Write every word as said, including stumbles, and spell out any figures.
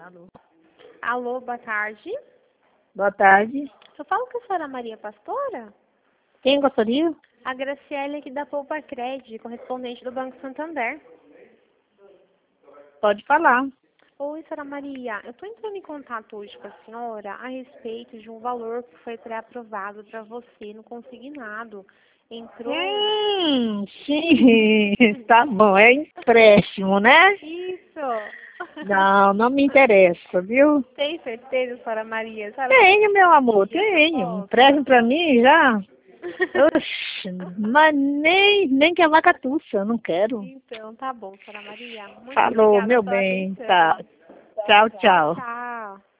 Alô. Alô, boa tarde. Boa tarde. Eu falo com a senhora Maria Pastora? Quem gostaria? A Graciele aqui da Poupa Cred, correspondente do Banco Santander. Pode falar. Oi, senhora Maria. Eu estou entrando em contato hoje com a senhora a respeito de um valor que foi pré-aprovado para você no consignado. Entrou... Hum, sim. Tá bom. É empréstimo, né? Isso. Não, não me interessa, viu? Tem certeza, senhora Maria? A senhora Tenho, meu amor, tem essa tenho. foto? Empréstimo pra mim já. Oxe, mas nem, nem que a vaca tussa, não quero. Então, tá bom, senhora Maria. Muito Falou, obrigada meu pela bem. atenção. Tá. Tchau, tchau. Tchau.